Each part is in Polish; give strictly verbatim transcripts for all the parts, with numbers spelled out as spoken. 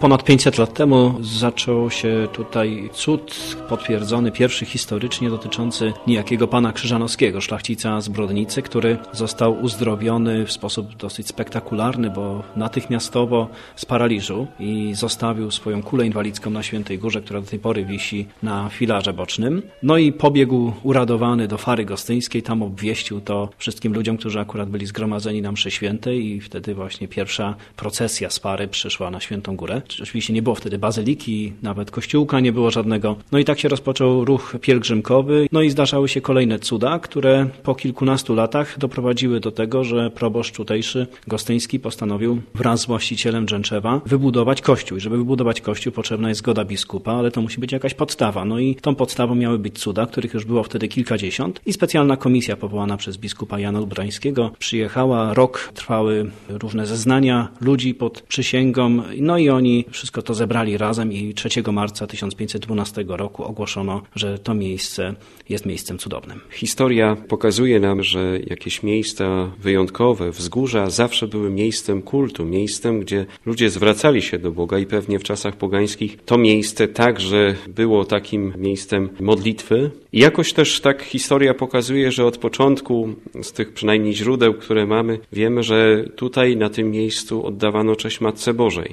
Ponad pięćset lat temu zaczął się tutaj cud potwierdzony, pierwszy historycznie, dotyczący niejakiego pana Krzyżanowskiego, szlachcica z Brodnicy, który został uzdrowiony w sposób dosyć spektakularny, bo natychmiastowo z paraliżu i zostawił swoją kulę inwalidzką na Świętej Górze, która do tej pory wisi na filarze bocznym. No i pobiegł uradowany do Fary Gostyńskiej, tam obwieścił to wszystkim ludziom, którzy akurat byli zgromadzeni na mszy świętej i wtedy właśnie pierwsza procesja z Fary przyszła na Świętą Górę. Oczywiście nie było wtedy bazyliki, nawet kościółka nie było żadnego. No i tak się rozpoczął ruch pielgrzymkowy. No i zdarzały się kolejne cuda, które po kilkunastu latach doprowadziły do tego, że proboszcz tutejszy Gostyński postanowił wraz z właścicielem Drzęczewa wybudować kościół. I żeby wybudować kościół, potrzebna jest zgoda biskupa, ale to musi być jakaś podstawa. No i tą podstawą miały być cuda, których już było wtedy kilkadziesiąt i specjalna komisja powołana przez biskupa Jana Lubrańskiego przyjechała. Rok trwały różne zeznania ludzi pod przysięgą, no i oni wszystko to zebrali razem i trzeciego marca tysiąc pięćset dwunastego roku ogłoszono, że to miejsce jest miejscem cudownym. Historia pokazuje nam, że jakieś miejsca wyjątkowe, wzgórza zawsze były miejscem kultu, miejscem, gdzie ludzie zwracali się do Boga i pewnie w czasach pogańskich to miejsce także było takim miejscem modlitwy. I jakoś też tak historia pokazuje, że od początku, z tych przynajmniej źródeł, które mamy, wiemy, że tutaj na tym miejscu oddawano cześć Matce Bożej.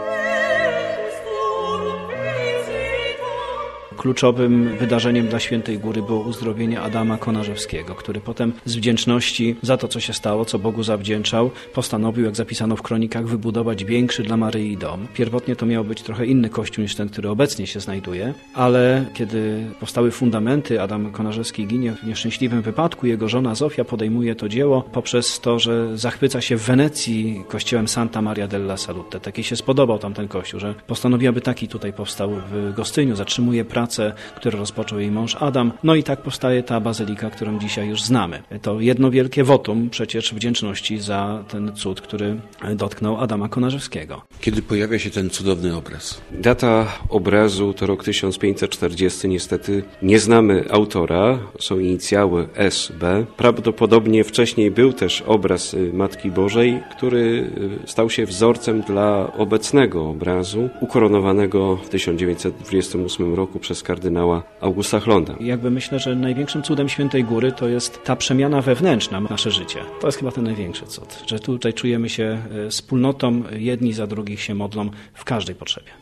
Kluczowym wydarzeniem dla Świętej Góry było uzdrowienie Adama Konarzewskiego, który potem z wdzięczności za to, co się stało, co Bogu zawdzięczał, postanowił, jak zapisano w kronikach, wybudować większy dla Maryi dom. Pierwotnie to miał być trochę inny kościół niż ten, który obecnie się znajduje, ale kiedy powstały fundamenty, Adam Konarzewski ginie w nieszczęśliwym wypadku, jego żona Zofia podejmuje to dzieło poprzez to, że zachwyca się w Wenecji kościołem Santa Maria della Salute. Taki się spodobał tam ten kościół, że postanowiła, by taki tutaj powstał w Gostyniu, zatrzymuje pracę, które rozpoczął jej mąż Adam. No i tak powstaje ta bazylika, którą dzisiaj już znamy. To jedno wielkie wotum przecież wdzięczności za ten cud, który dotknął Adama Konarzewskiego. Kiedy pojawia się ten cudowny obraz? Data obrazu to rok tysiąc pięćset czterdziesty. Niestety nie znamy autora. Są inicjały S B. Prawdopodobnie wcześniej był też obraz Matki Bożej, który stał się wzorcem dla obecnego obrazu, ukoronowanego w tysiąc dziewięćset dwudziestym ósmym roku przez kardynała Augusta Hlonda. Jakby myślę, że największym cudem Świętej Góry to jest ta przemiana wewnętrzna w nasze życie. To jest chyba ten największy cud, że tutaj czujemy się wspólnotą, jedni za drugich się modlą w każdej potrzebie.